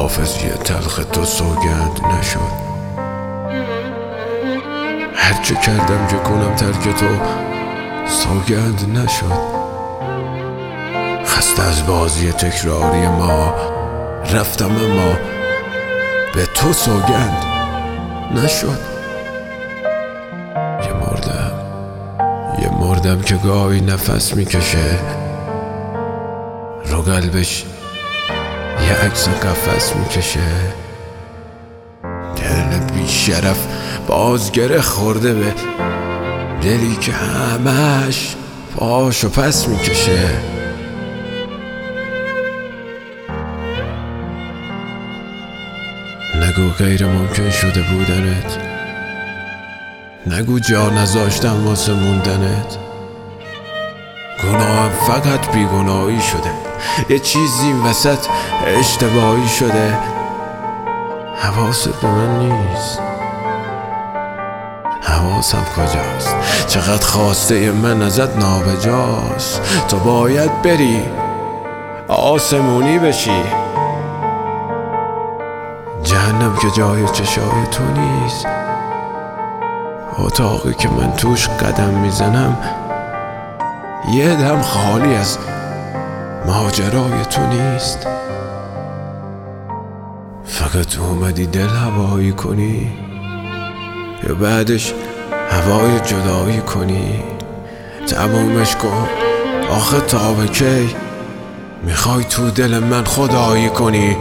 حافظی تلخ تو سوگند نشد. هرچه کردم که کنم ترک تو سوگند نشد. خسته از بازی تکراری ما رفتم اما به تو سوگند نشد. یه مردم که گاهی نفس میکشه، رو قلبش یه عکس قفس میکشه. دل بی شرف بازگره خورده به دلی که همش پاشو پس میکشه. نگو غیر ممکن شده بودنت، نگو جا نذاشتم واسه موندنت. گناهم فقط بیگناهی شده، یه چیزی این وسط اشتباهی شده. حواست به من نیست، حواسم کجاست؟ چقدر خواسته من ازت نابجاست. تو باید بری آسمونی بشی، جهنم که جای چشای تو نیست. اتاقی که من توش قدم میزنم یه دم خالی از ماجرای تو نیست. فقط اومدی دل هوایی کنی یا بعدش هوای جدایی کنی؟ تمومش کن آخه تا به کی میخوای تو دل من خدایی کنی؟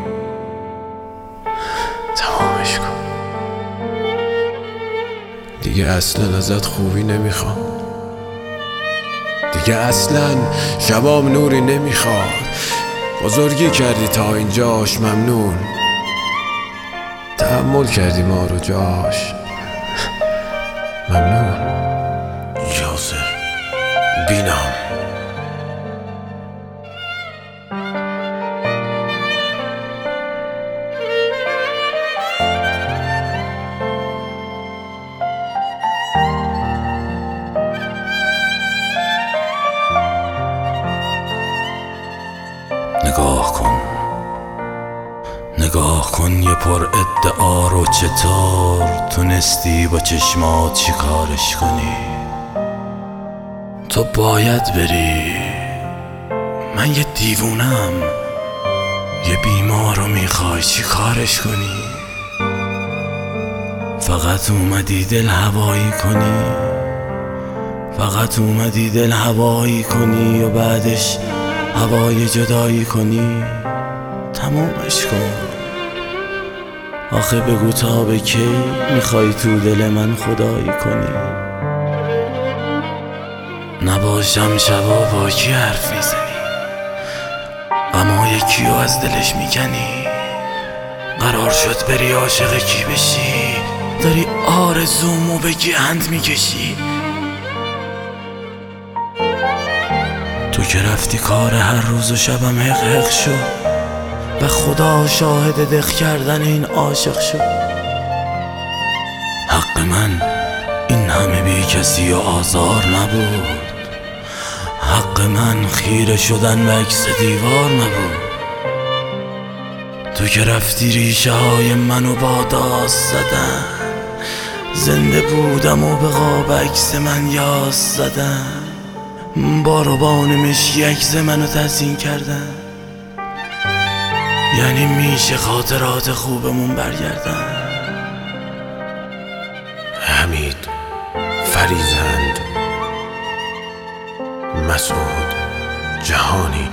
تمامش کن دیگه، اصلا ازت خوبی نمیخوام، دیگه اصلا شبام نوری نمیخواد. بزرگی کردی تا اینجاش ممنون، تحمل کردی ما رو جاش ممنون. یاسر بینام. نگاه کن یه پر ادعا رو چطور تونستی با چشمات چیکارش کنی؟ تو باید بری، من یه دیوونم، یه بیمار رو میخوای چیکارش کنی؟ فقط اومدی دل هوایی کنی، فقط اومدی دل هوایی کنی و بعدش هوای جدایی کنی. تمومش کن آخه بگو تا به کی میخوای تو دل من خدایی کنی؟ نباشم شبا با کی حرف میزنی، غما یکی رو از دلش میکنی. قرار شد بری عاشق کی بشی، داری آرزومو به گند میکشی. تو که رفتی کار هر روز و شبم حق حق شد و خدا شاهد دق کردن این عاشق شد. حق من این همه بی کسی و آزار نبود، حق من خیره شدن و عکس دیوار نبود. تو که رفتی ریشه های منو با داست زدن، زنده بودم و به قاب عکس من یاس زدن. باروبان مشکی عکس منو تزیین کردن، یعنی میشه خاطرات خوبمون برگردن. حمید فریزند، مسعود جهانی.